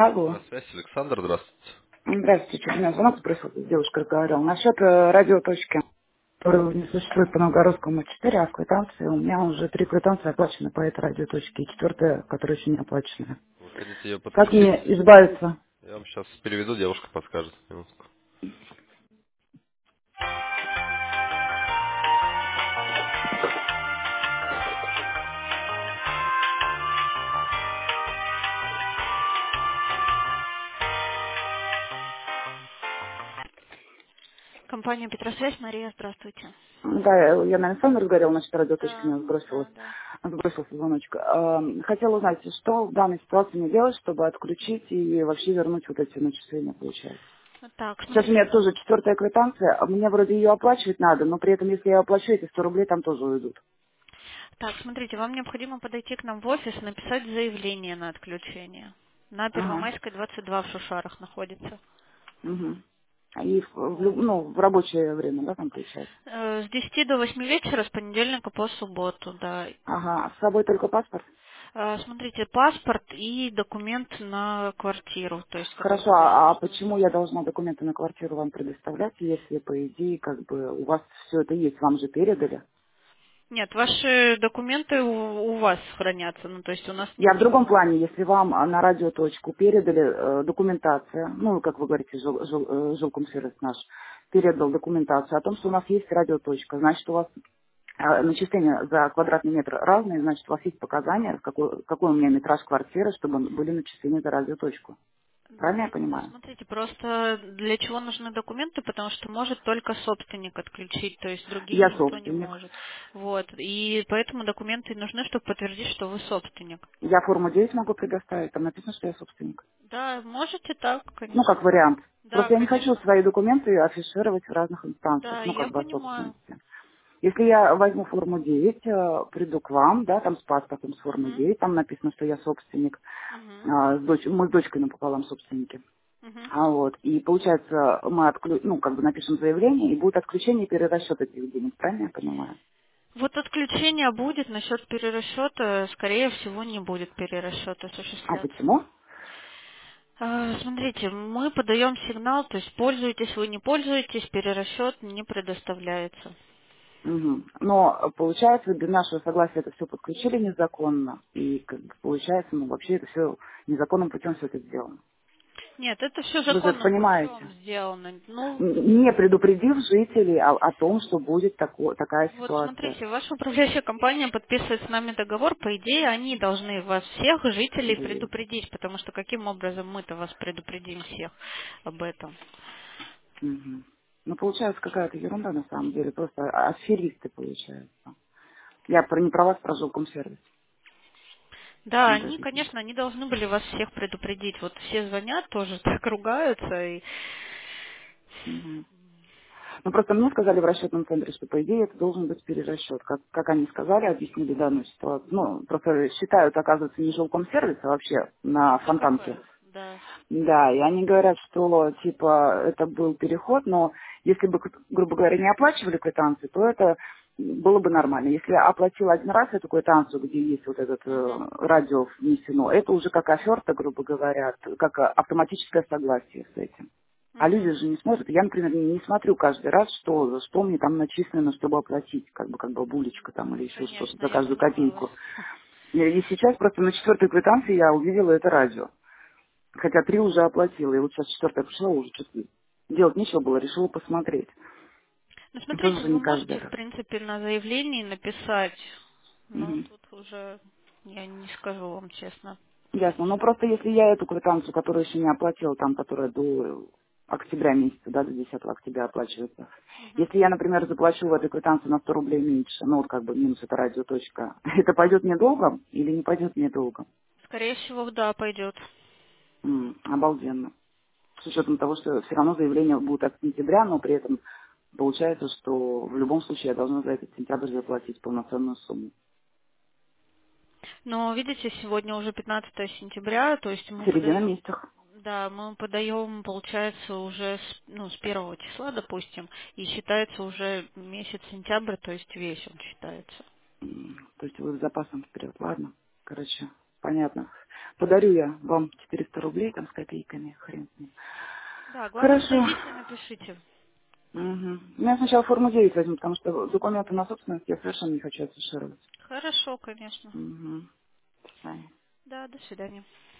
Алло. На связь, Александр, здравствуйте. Здравствуйте. У меня звонок сбросил, девушка разговаривала. Насчет радиоточки, которая не существует по Новгородскому 4, а в квитанции у меня уже 3 квитанции оплачены по этой радиоточке, и четвертая, которая еще не оплачена. Вы хотите ее Как подключить? мне избавиться? Я вам сейчас переведу, девушка подскажет. Минутку. Компания Петросвязь, Мария, здравствуйте. Да, я на Александр разговаривала, насчет радиоточки, Да, меня да, да. сбросился звоночек. Хотела узнать, что в данной ситуации мне делать, чтобы отключить и вообще вернуть вот эти начисления, получается. Так, Сейчас у меня смотрите. тоже четвертая квитанция, а мне вроде ее оплачивать надо, но при этом, если я оплачу, эти 100 рублей там тоже уйдут. Так, смотрите, вам необходимо подойти к нам в офис, написать заявление на отключение. На Ага. Первомайской 22 в Шушарах находится. Угу. И Вот. ну, в рабочее время, да, там получается? С 10 до 8 вечера, с понедельника по субботу, да. Ага. А с собой только паспорт? Смотрите, паспорт и документ на квартиру, то есть который Хорошо, вы а должны почему я выставить. должна документы на квартиру вам предоставлять, если, по идее, как бы у вас все это есть, вам же передали? Нет, ваши документы у вас хранятся, ну то есть у нас Я в другом ничего. плане, если вам на радиоточку передали документация, ну, как вы говорите, жилкомсервис наш, передал документацию о том, что у нас есть радиоточка, значит, у вас начисления за квадратный метр разные, значит, у вас есть показания, какой у меня метраж квартиры, чтобы были начисления за радиоточку. Правильно я Ну, понимаю? смотрите, просто для чего нужны документы, потому что может только собственник отключить, то есть другие Я никто не собственник. может. Вот. И поэтому документы нужны, чтобы подтвердить, что вы собственник. Я форму 9 могу предоставить, там написано, что я собственник. Да, можете так, Ну, как конечно. вариант. Да, Просто я не хочу конечно. свои документы афишировать в разных инстанциях, Да, ну, я как бы о понимаю. собственности. Если я возьму форму 9, приду к вам, да, там с паспортом с формы Угу. 9, там написано, что я собственник, Угу. мы с дочкой напополам собственники. Угу. Вот. И получается, мы ну, как бы напишем заявление, и будет отключение и перерасчет этих денег, правильно я понимаю? Вот отключение будет, насчет перерасчета, скорее всего, не будет перерасчета А осуществляться. почему? Смотрите, мы подаем сигнал, то есть пользуетесь вы, не пользуетесь, перерасчет не предоставляется. Мгм. Но получается, без нашего согласия это все подключили незаконно, и как бы, получается, ну вообще это все незаконным путем все это сделано. Нет, это все Вы же это законным путем понимаете. сделано. Ну, Не предупредив жителей о том, что будет такая вот ситуация. смотрите, ваша управляющая компания подписывает с нами договор, по идее, они должны вас всех, жителей, Вот. предупредить, потому что каким образом мы-то вас предупредим всех об этом? Мгм. Ну, получается какая-то ерунда на самом деле, просто аферисты получаются. Я не про вас, про жилкомсервис. Да, они, Подождите. конечно, они должны были вас всех предупредить. Вот все звонят тоже, так ругаются. И... Мгм. Ну, просто мне сказали в расчетном центре, что, по идее, это должен быть перерасчет. Как они сказали, объяснили данную ситуацию. Ну, просто считают, оказывается, не жилкомсервис, а вообще на фонтанке. ЖКХ, да. Да, и они говорят, что, типа, это был переход, но если бы, грубо говоря, не оплачивали квитанции, то это было бы нормально. Если оплатил один раз эту квитанцию, где есть вот этот Мгм. радио внесено, это уже как оферта, грубо говоря, как автоматическое согласие с этим. А люди Мгм. же не смотрят. Я, например, не смотрю каждый раз, что мне там начислено, чтобы оплатить, как бы булечка там или еще что-то Конечно, за я каждую понимаю вас. копейку. И сейчас просто на четвертой квитанции я увидела это радио. Хотя 3 уже оплатила, и вот сейчас четвертая пришла, уже что-то делать нечего было, решила посмотреть. Ну, И смотрите, тоже вы не каждый можете, в раз. принципе, на заявлении написать, но Мгм. тут уже я не скажу вам честно. Ясно. Но просто если я эту квитанцию, которую еще не оплатила, там, которая до октября месяца, да, до 10 октября оплачивается, Мгм. если я, например, заплачу в этой квитанции на 100 рублей меньше, ну вот как бы минус это радиоточка, это пойдет мне долго или не пойдет мне долго? Скорее всего, да, пойдет. Обалденно. С учетом того, что все равно заявление будет от сентября, но при этом получается, что в любом случае я должна за этот сентябрь заплатить полноценную сумму. Но видите, сегодня уже 15 сентября, то есть мы Середина подаем, месяца. да, мы подаем, получается, уже с 1 числа, допустим, и считается уже месяц сентябрь, то есть весь он считается. То есть вы с запасом вперед. Ладно. Короче, понятно. Подарю я вам 400 рублей там с копейками, хрен с ним. Да, главное, Хорошо. подойдите и напишите. Угу. Я сначала форму 9 возьму, потому что документы на собственность я совершенно не хочу афишировать. Хорошо, конечно. Угу. До свидания. Да, до свидания.